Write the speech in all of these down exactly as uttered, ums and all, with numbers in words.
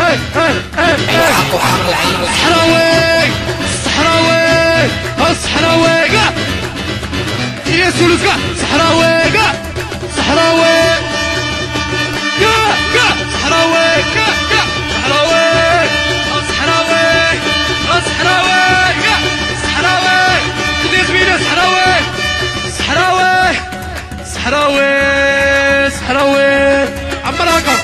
صحراوي صحراوي صحراوي يا سولوكا صحراوي صحراوي يا يا صحراوي يا يا صحراوي صحراوي صحراوي يا صحراوي خذي زميلة صحراوي صحراوي صحراوي صحراوي عمرها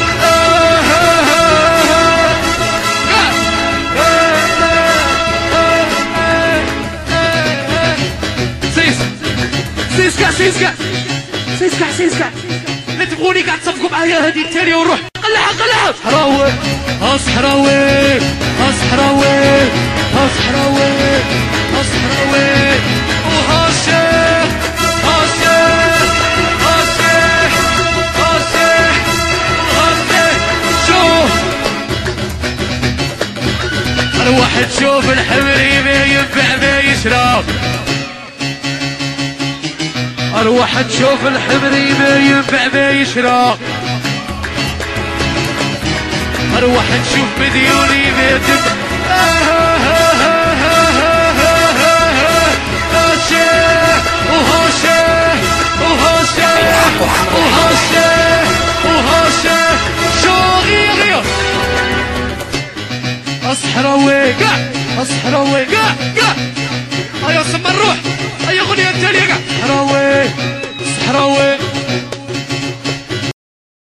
سيسكا سيسكا سيسكا سيسكا لا تبغوني قاعد تصفقوا معايا هذه التالية ونروح قلعها قلعها صحراوي ها صحراوي ها صحراوي ها صحراوي ها صحراوي وها الشيخ ها الشيخ ها الشيخ ها الشيخ وها الشيخ شوف الواحد شوف الحمري ما ينفع ما يشرب اروح تشوف الحمري ما ينفع ما يشرب اروح تشوف مديوني ما ينفع هاشيه وهاشيه وهاشيه وهاشيه وهاشيه شو غير اصحراوي قاع اصحراوي قاع قاع هيا سما نروح هيا غنية التالية قاع صحراوي صحراوي